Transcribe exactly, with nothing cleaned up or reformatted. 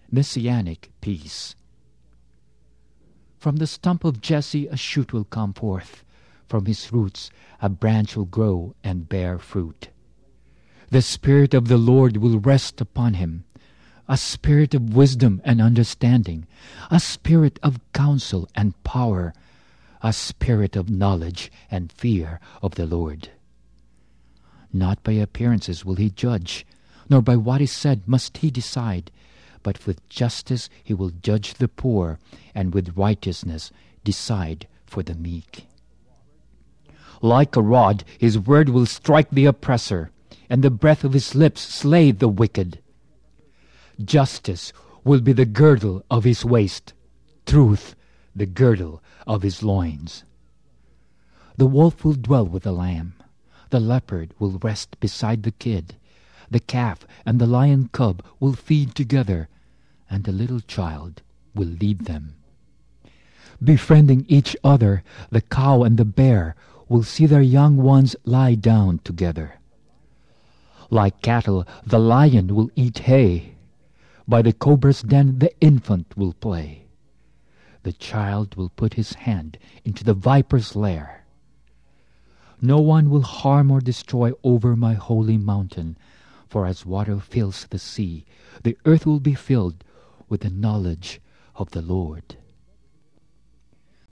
messianic peace. From the stump of Jesse a shoot will come forth. From his roots a branch will grow and bear fruit. The Spirit of the Lord will rest upon him, a spirit of wisdom and understanding, a spirit of counsel and power, a spirit of knowledge and fear of the Lord. Not by appearances will he judge, nor by what is said must he decide, but with justice he will judge the poor, and with righteousness decide for the meek. Like a rod his word will strike the oppressor, and the breath of his lips slay the wicked. Justice will be the girdle of his waist, truth the girdle of his loins. The wolf will dwell with the lamb, the leopard will rest beside the kid, the calf and the lion cub will feed together, and the little child will lead them. Befriending each other, the cow and the bear will see their young ones lie down together. Like cattle, the lion will eat hay. By the cobra's den the infant will play. The child will put his hand into the viper's lair. No one will harm or destroy over my holy mountain, for as water fills the sea, the earth will be filled with the knowledge of the Lord.